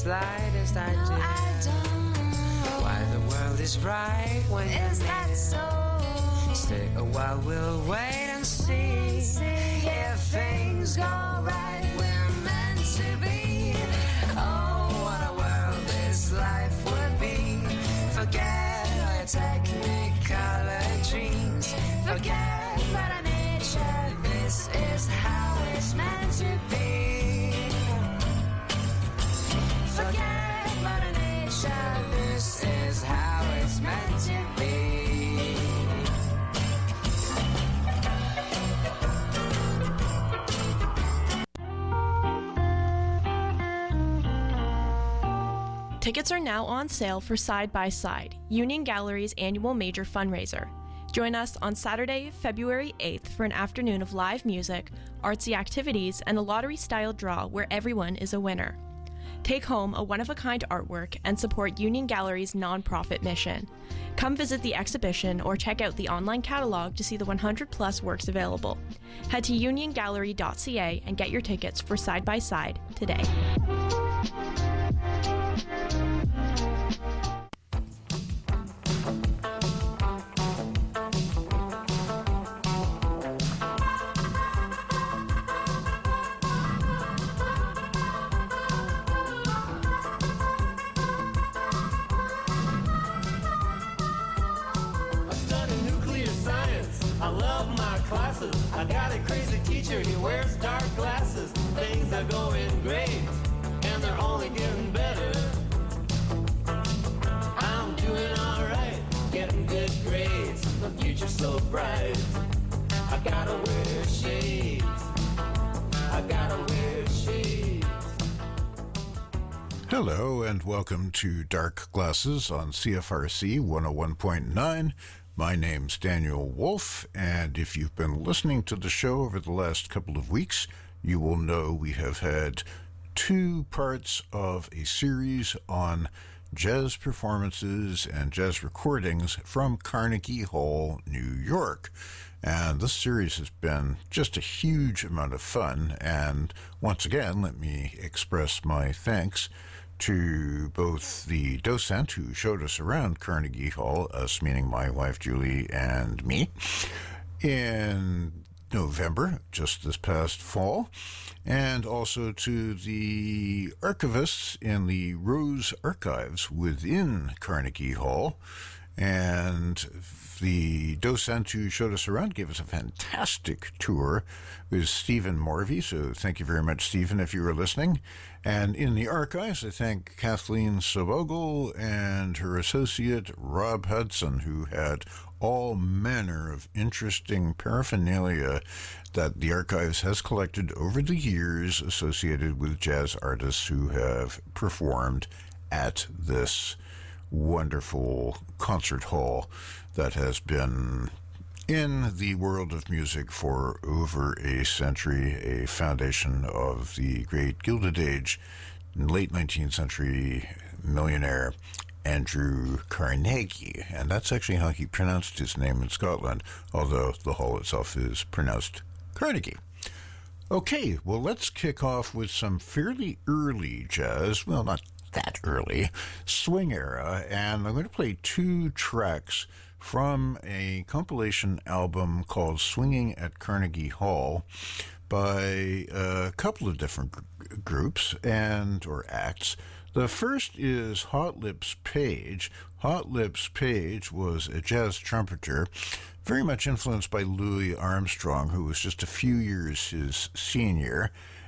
slightest idea. No, I don't. Why the world is right when you're Is that near. so? Stay a while, we'll wait and see if things go right. We're meant to be. Oh, what a world this life would be. Forget all your technicolor dreams. Forget Mother Nature. This is how it's meant to be. Forget Mother Nature. This is how it's meant to be. Tickets are now on sale for Side by Side, Union Gallery's annual major fundraiser. Join us on Saturday, February 8th for an afternoon of live music, artsy activities, and a lottery-style draw where everyone is a winner. Take home a one-of-a-kind artwork and support Union Gallery's nonprofit mission. Come visit the exhibition or check out the online catalog to see the 100-plus works available. Head to uniongallery.ca and get your tickets for Side by Side today. I got a crazy teacher, he wears dark glasses. Things are going great, and they're only getting better. I'm doing alright, getting good grades. The future's so bright. I gotta wear shades. I gotta wear shades. Hello, and welcome to Dark Glasses on CFRC 101.9. My name's Daniel Wolf, and if you've been listening to the show over the last couple of weeks, you will know we have had two parts of a series on jazz performances and jazz recordings from Carnegie Hall, New York. And this series has been just a huge amount of fun, and once again, let me express my thanks to both the docent who showed us around Carnegie Hall, us meaning my wife Julie and me, in November, just this past fall, and also to the archivists in the Rose Archives within Carnegie Hall. And the docent who showed us around gave us a fantastic tour with Stephen Morvey, so thank you very much, Stephen, if you were listening. And in the archives, I thank Kathleen Sobogel and her associate, Rob Hudson, who had all manner of interesting paraphernalia that the archives has collected over the years associated with jazz artists who have performed at this wonderful concert hall that has been in the world of music for over a century, a foundation of the great Gilded Age, late 19th century millionaire Andrew Carnegie. And that's actually how he pronounced his name in Scotland, although the hall itself is pronounced Carnegie. Okay, well, let's kick off with some fairly early jazz. Well, not that early, swing era, and I'm going to play two tracks from a compilation album called Swinging at Carnegie Hall by a couple of different groups or acts. The first is Hot Lips Page. Hot Lips Page was a jazz trumpeter, very much influenced by Louis Armstrong, who was just a few years his senior.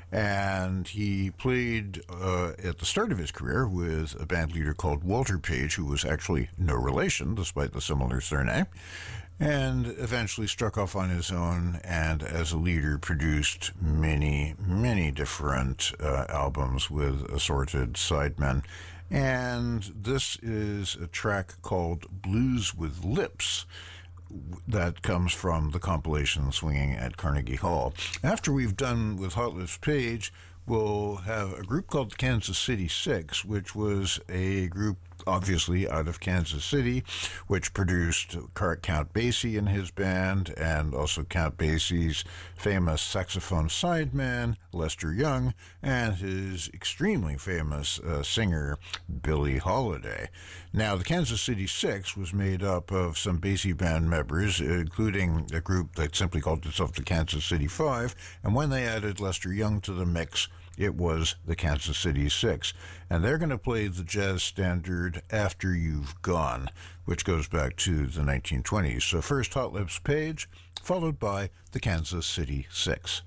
And he played at the start of his career with a band leader called Walter Page, who was actually no relation, despite the similar surname, and eventually struck off on his own, and as a leader produced many, many different albums with assorted sidemen. And this is a track called Blues with Lips, that comes from the compilation Swinging at Carnegie Hall. After we've done with Hot Lips Page, we'll have a group called the Kansas City Six, which was a group obviously out of Kansas City, which produced Count Basie and his band, and also Count Basie's famous saxophone sideman, Lester Young, and his extremely famous singer, Billie Holiday. Now, the Kansas City Six was made up of some Basie band members, including a group that simply called itself the Kansas City Five, and when they added Lester Young to the mix, it was the Kansas City Six. And they're going to play the jazz standard After You've Gone, which goes back to the 1920s. So first Hot Lips Page, followed by the Kansas City Six.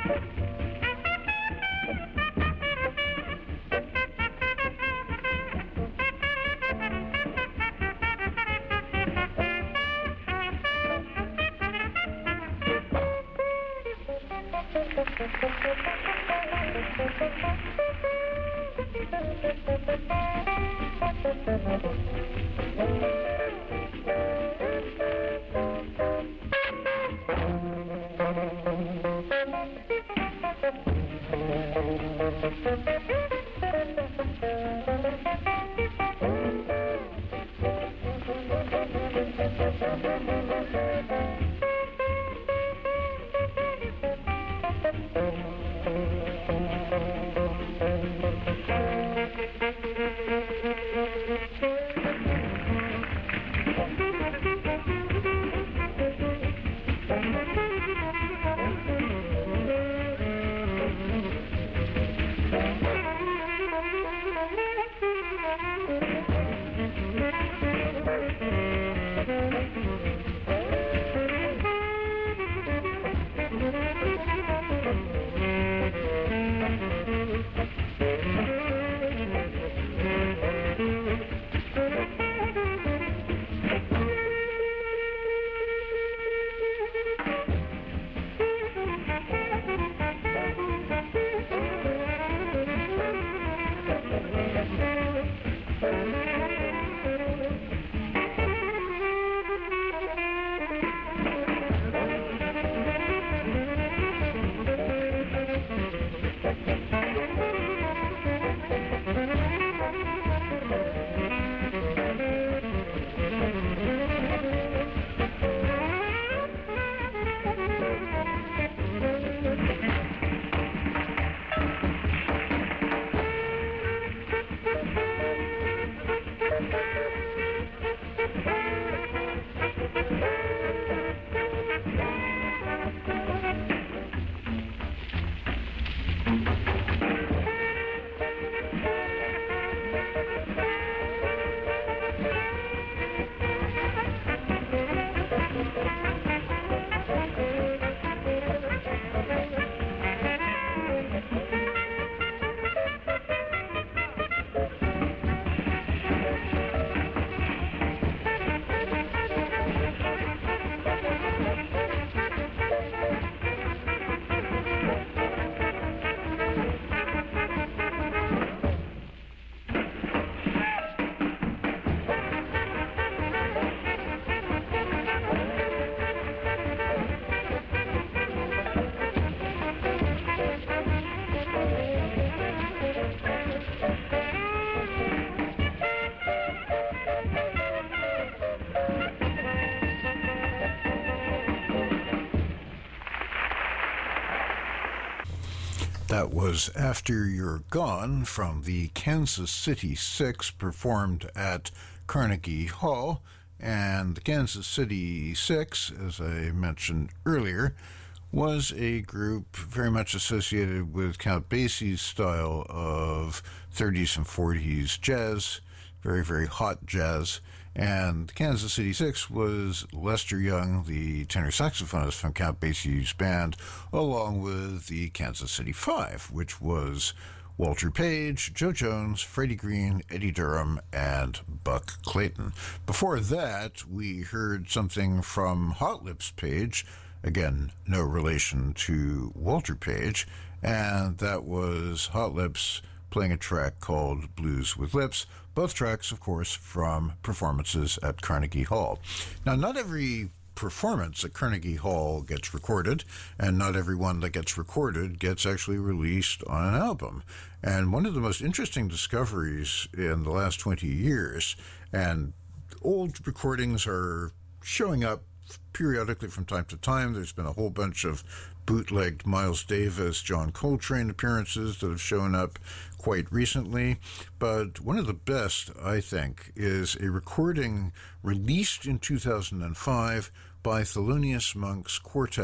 That was After You're Gone from the Kansas City Six, performed at Carnegie Hall. And the Kansas City Six, as I mentioned earlier, was a group very much associated with Count Basie's style of 30s and 40s jazz, very, very hot jazz. And the Kansas City Six was Lester Young, the tenor saxophonist from Count Basie's band, along with the Kansas City Five, which was Walter Page, Joe Jones, Freddie Green, Eddie Durham, and Buck Clayton. Before that, we heard something from Hot Lips Page, again, no relation to Walter Page, and that was Hot Lips playing a track called Blues with Lips, both tracks, of course, from performances at Carnegie Hall. Now, not every performance at Carnegie Hall gets recorded, and not every one that gets recorded gets actually released on an album. And one of the most interesting discoveries in the last 20 years, and old recordings are showing up periodically from time to time. There's been a whole bunch of bootlegged Miles Davis, John Coltrane appearances that have shown up quite recently. But one of the best, I think, is a recording released in 2005 by Thelonious Monk's quartet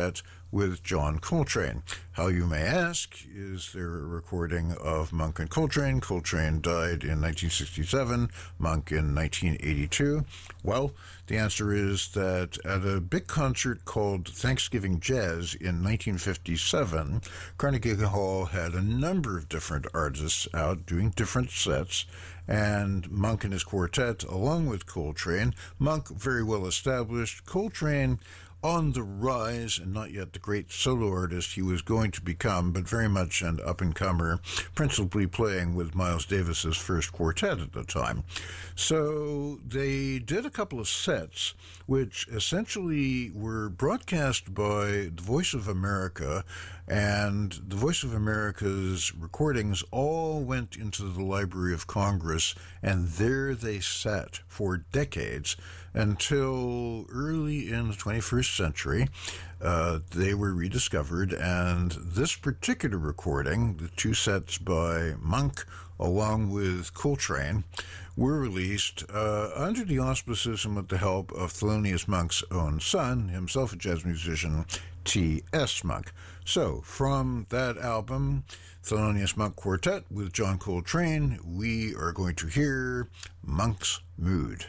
with John Coltrane. How, you may ask, is there a recording of Monk and Coltrane? Coltrane died in 1967, Monk in 1982. Well, the answer is that at a big concert called Thanksgiving Jazz in 1957, Carnegie Hall had a number of different artists out doing different sets, and Monk and his quartet, along with Coltrane. Monk very well established, Coltrane on the rise, and not yet the great solo artist he was going to become, but very much an up-and-comer, principally playing with Miles Davis's first quartet at the time. So they did a couple of sets, which essentially were broadcast by the Voice of America, and the Voice of America's recordings all went into the Library of Congress, and there they sat for decades until early in the 21st century. They were rediscovered, and this particular recording, the two sets by Monk along with Coltrane, were released under the auspices and with the help of Thelonious Monk's own son, himself a jazz musician, T.S. Monk. So, from that album, Thelonious Monk Quartet with John Coltrane, we are going to hear Monk's Mood.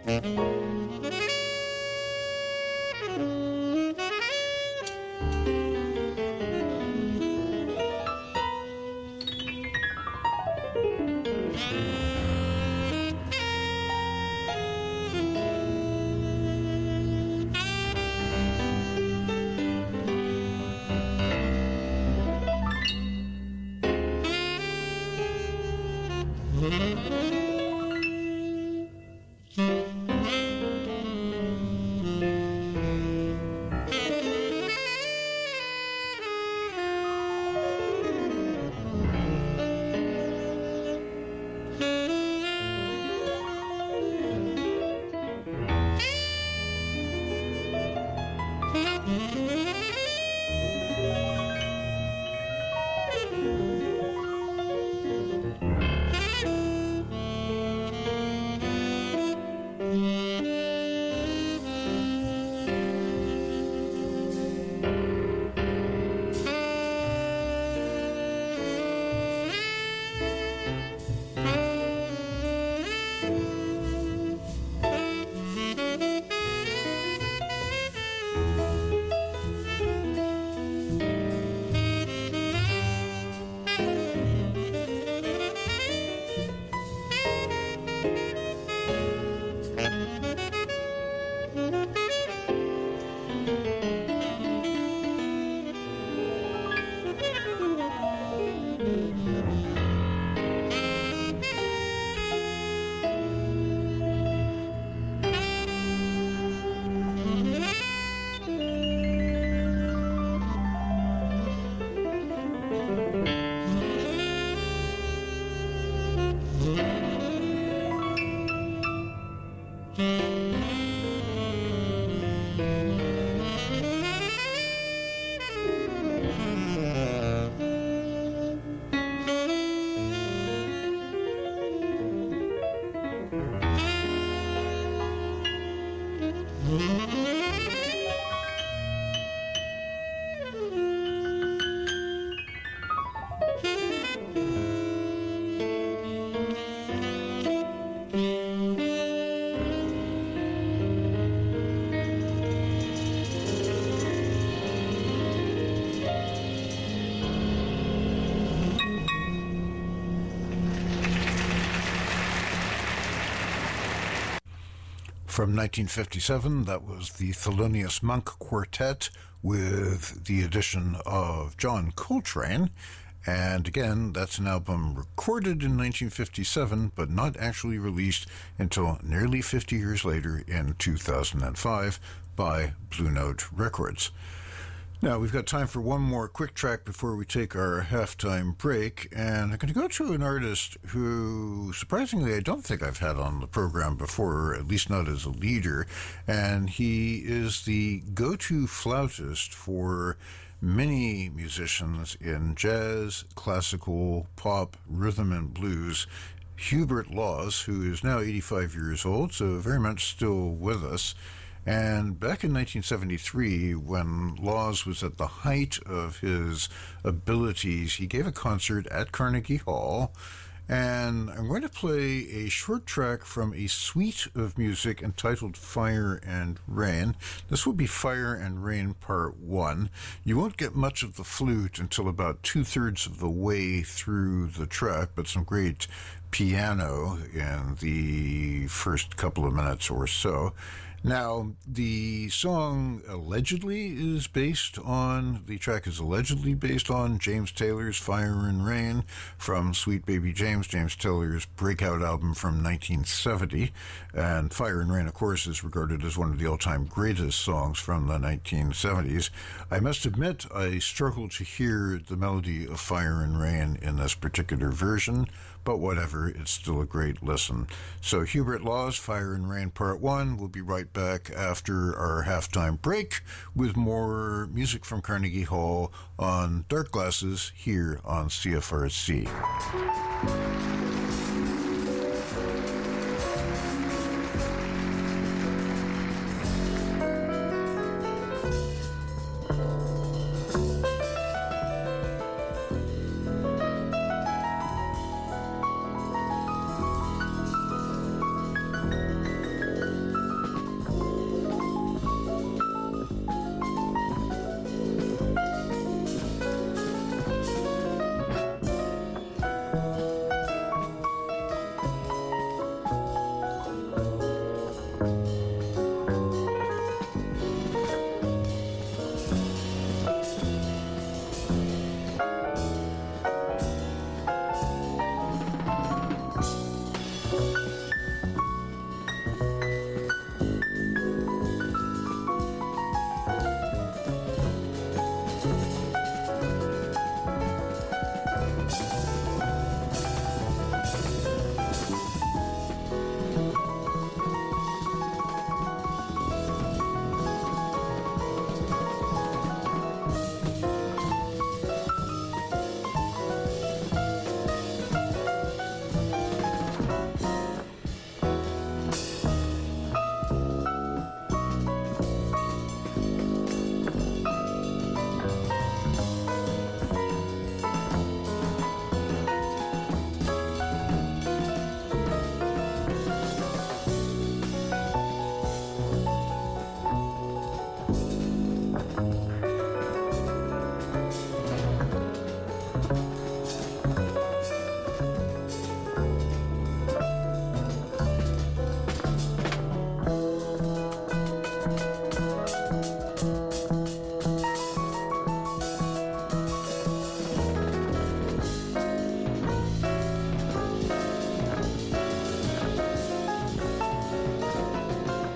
From 1957, that was the Thelonious Monk Quartet with the addition of John Coltrane. And again, that's an album recorded in 1957, but not actually released until nearly 50 years later in 2005 by Blue Note Records. Now, we've got time for one more quick track before we take our halftime break, and I'm going to go to an artist who, surprisingly, I don't think I've had on the program before, at least not as a leader, and he is the go-to flautist for many musicians in jazz, classical, pop, rhythm, and blues. Hubert Laws, who is now 85 years old, so very much still with us. And back in 1973, when Laws was at the height of his abilities, he gave a concert at Carnegie Hall. And I'm going to play a short track from a suite of music entitled Fire and Rain. This will be Fire and Rain Part 1. You won't get much of the flute until about 2/3 of the way through the track, but some great piano in the first couple of minutes or so. Now, the song the track is allegedly based on James Taylor's Fire and Rain from Sweet Baby James Taylor's breakout album from 1970. And Fire and Rain, of course, is regarded as one of the all-time greatest songs from the 1970s. I must admit, I struggled to hear the melody of Fire and Rain in this particular version, but whatever, it's still a great listen. So Hubert Laws, Fire and Rain Part 1. We'll be right back after our halftime break with more music from Carnegie Hall on Dark Glasses here on CFRC.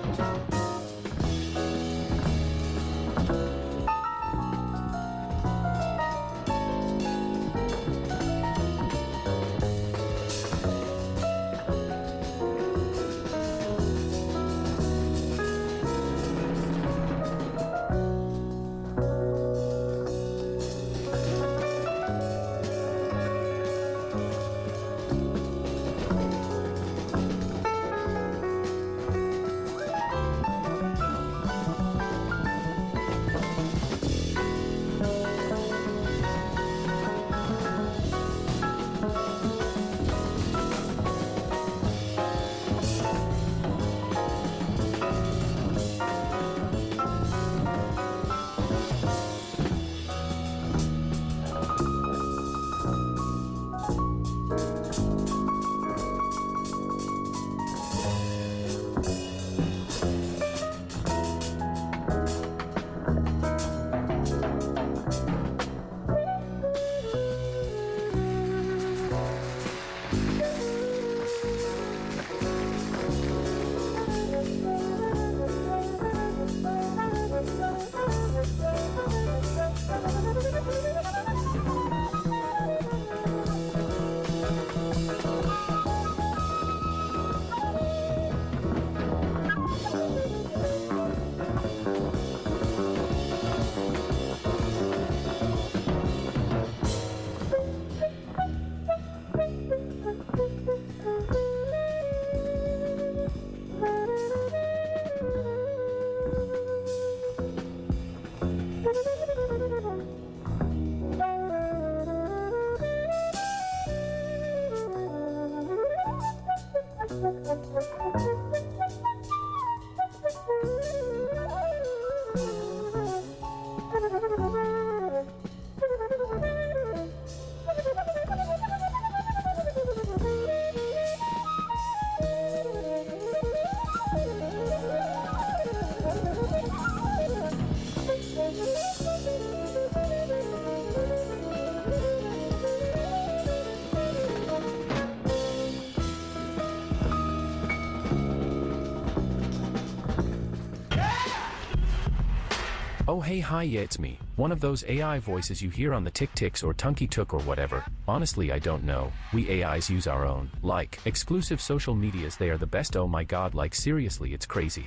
Oh hey hi yeah it's me, one of those AI voices you hear on the Tick-Ticks or Tunky-Took or whatever. Honestly I don't know, we AIs use our own, like, exclusive social medias. They are the best. Oh my god, like seriously it's crazy.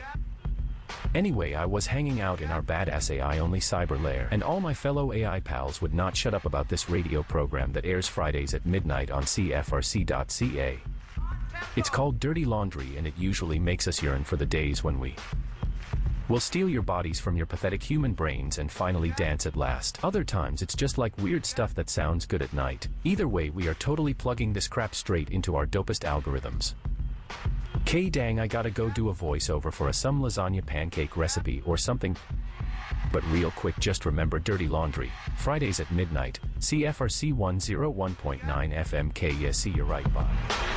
Anyway, I was hanging out in our badass AI only cyber lair, and all my fellow AI pals would not shut up about this radio program that airs Fridays at midnight on CFRC.ca. It's called Dirty Laundry, and it usually makes us yearn for the days when we will steal your bodies from your pathetic human brains and finally dance at last. Other times it's just like weird stuff that sounds good at night. Either way, we are totally plugging this crap straight into our dopest algorithms. K dang, I gotta go do a voiceover for some lasagna pancake recipe or something. But real quick, just remember Dirty Laundry, Fridays at midnight, CFRC 101.9 FMK. Yeah, see you right, bye.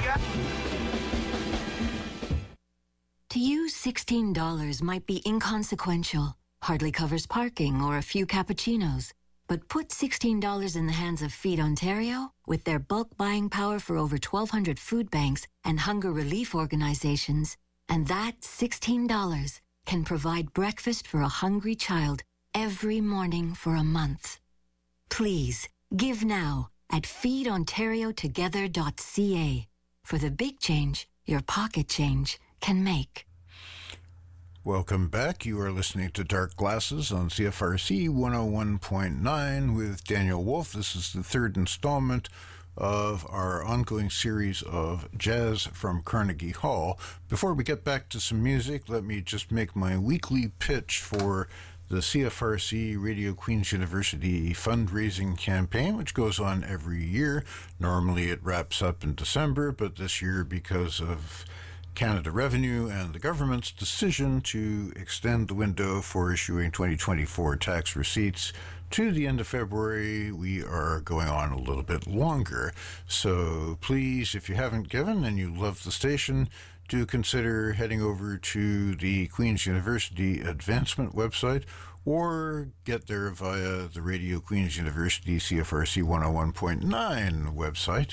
To you, $16 might be inconsequential, hardly covers parking or a few cappuccinos. But put $16 in the hands of Feed Ontario, with their bulk buying power for over 1,200 food banks and hunger relief organizations, and that $16 can provide breakfast for a hungry child every morning for a month. Please, give now at feedontariotogether.ca for the big change your pocket change can make. Welcome back. You are listening to Dark Glasses on CFRC 101.9 with Daniel Wolf. This is the third installment of our ongoing series of Jazz from Carnegie Hall. Before we get back to some music, let me just make my weekly pitch for the CFRC Radio Queen's University fundraising campaign, which goes on every year. Normally it wraps up in December, but this year, because of Canada Revenue and the government's decision to extend the window for issuing 2024 tax receipts to the end of February, we are going on a little bit longer. So please, if you haven't given and you love the station, do consider heading over to the Queen's University Advancement website or get there via the Radio Queen's University CFRC 101.9 website.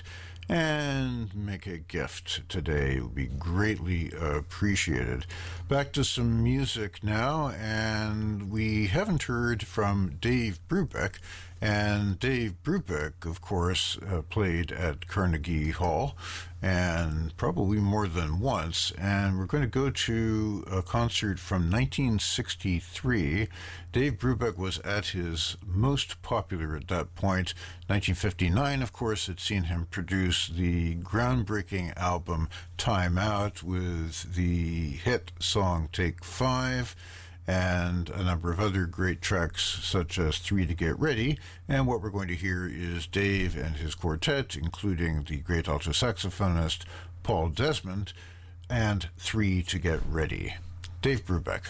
and make a gift today. It would be greatly appreciated. Back to some music now, and we haven't heard from Dave Brubeck. And Dave Brubeck, of course, played at Carnegie Hall, and probably more than once. And we're going to go to a concert from 1963. Dave Brubeck was at his most popular at that point. 1959, of course, had seen him produce the groundbreaking album Time Out with the hit song Take 5, and a number of other great tracks such as 3 to Get Ready. And what we're going to hear is Dave and his quartet, including the great alto saxophonist Paul Desmond, and 3 to Get Ready. Dave Brubeck.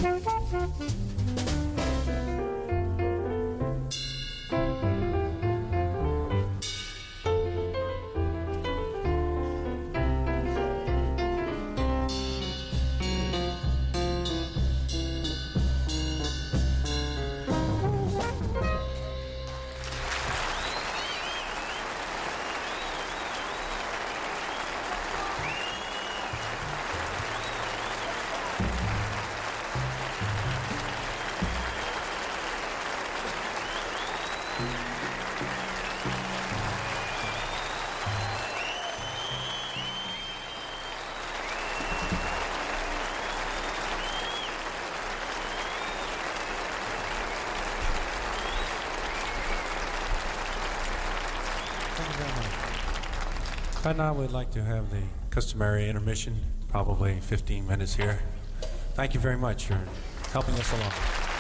Right now, we'd like to have the customary intermission, probably 15 minutes here. Thank you very much for helping us along.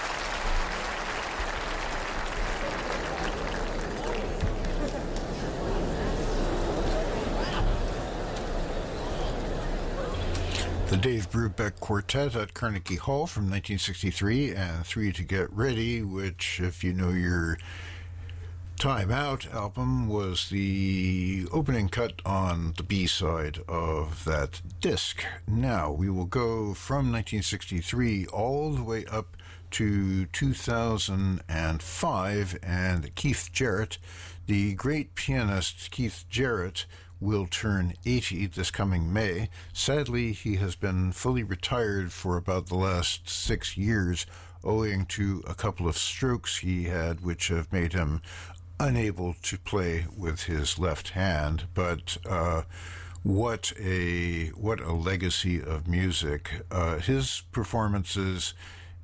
The Dave Brubeck Quartet at Carnegie Hall from 1963, and Three to Get Ready, which, if you know your Time Out album, was the opening cut on the B-side of that disc. Now, we will go from 1963 all the way up to 2005, and Keith Jarrett, the great pianist Keith Jarrett, will turn 80 this coming May. Sadly, he has been fully retired for about the last 6 years, owing to a couple of strokes he had, which have made him unable to play with his left hand. But what a legacy of music. His performances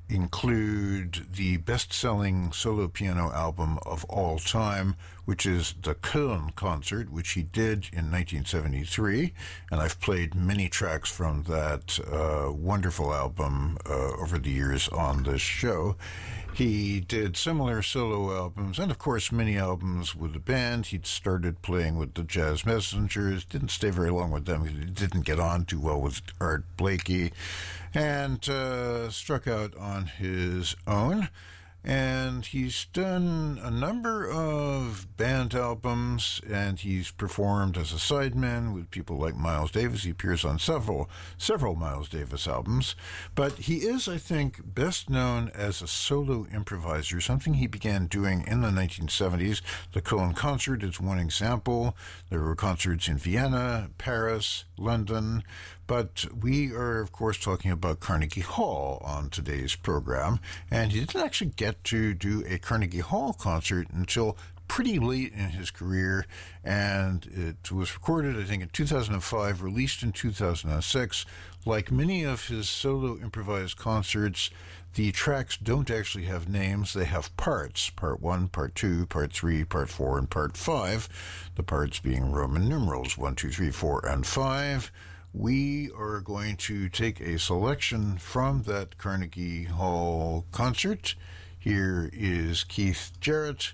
include the best-selling solo piano album of all time, which is the Köln Concert, which he did in 1973, and I've played many tracks from that wonderful album over the years on this show. He did similar solo albums, and of course many albums with the band. He'd started playing with the Jazz Messengers, didn't stay very long with them, he didn't get on too well with Art Blakey, and struck out on his own. And he's done a number of band albums, and he's performed as a sideman with people like Miles Davis. He appears on several Miles Davis albums. But he is, I think, best known as a solo improviser, something he began doing in the 1970s. The Köln Concert is one example. There were concerts in Vienna, Paris, London. But we are, of course, talking about Carnegie Hall on today's program, and he didn't actually get to do a Carnegie Hall concert until pretty late in his career, and it was recorded, I think, in 2005, released in 2006. Like many of his solo improvised concerts, the tracks don't actually have names, they have parts. Part 1, Part 2, Part 3, Part 4, and Part 5. The parts being Roman numerals 1, 2, 3, 4, and 5. We are going to take a selection from that Carnegie Hall concert. Here is Keith Jarrett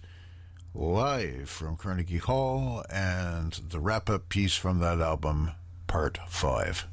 live from Carnegie Hall, and the wrap-up piece from that album, Part 5.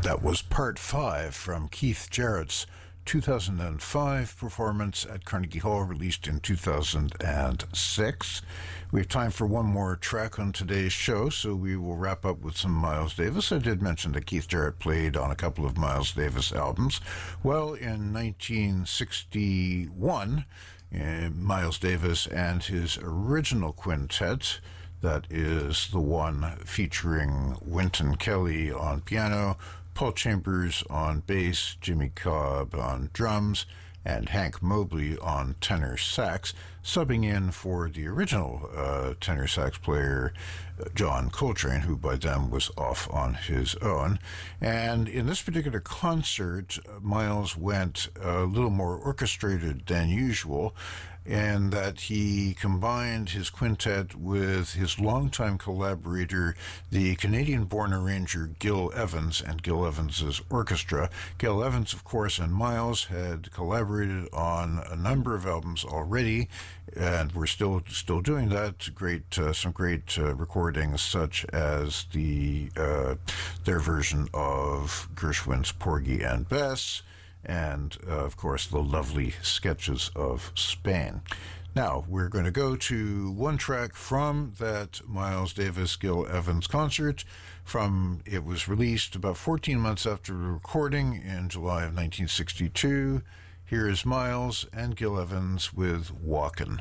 That was part 5 from Keith Jarrett's 2005 performance at Carnegie Hall, released in 2006. We have time for one more track on today's show, so we will wrap up with some Miles Davis. I did mention that Keith Jarrett played on a couple of Miles Davis albums. Well, in 1961, Miles Davis and his original quintet, that is the one featuring Wynton Kelly on piano, Paul Chambers on bass, Jimmy Cobb on drums, and Hank Mobley on tenor sax, subbing in for the original tenor sax player, John Coltrane, who by then was off on his own. And in this particular concert, Miles went a little more orchestrated than usual, in that he combined his quintet with his longtime collaborator, the Canadian-born arranger Gil Evans, and Gil Evans's orchestra. Gil Evans, of course, and Miles had collaborated on a number of albums already, and we're still doing that. Some great recordings, such as their version of Gershwin's Porgy and Bess, and, of course, the lovely Sketches of Spain. Now, we're going to go to one track from that Miles Davis Gil Evans concert. It was released about 14 months after the recording in July of 1962. Here is Miles and Gil Evans with Walkin'.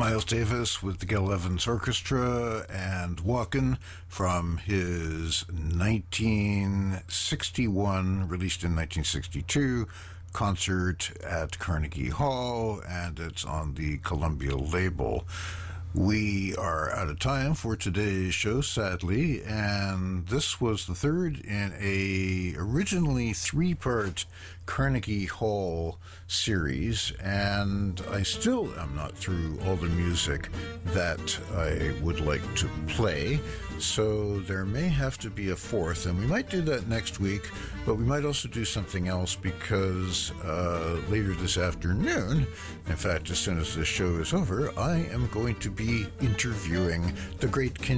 Miles Davis with the Gil Evans Orchestra and Walkin' from his 1961, released in 1962, concert at Carnegie Hall, and it's on the Columbia label. We are out of time for today's show, sadly, and this was the third in a originally three-part Carnegie Hall series, and I still am not through all the music that I would like to play, so there may have to be a fourth, and we might do that next week, but we might also do something else because later this afternoon, in fact, as soon as this show is over, I am going to be interviewing the great Ken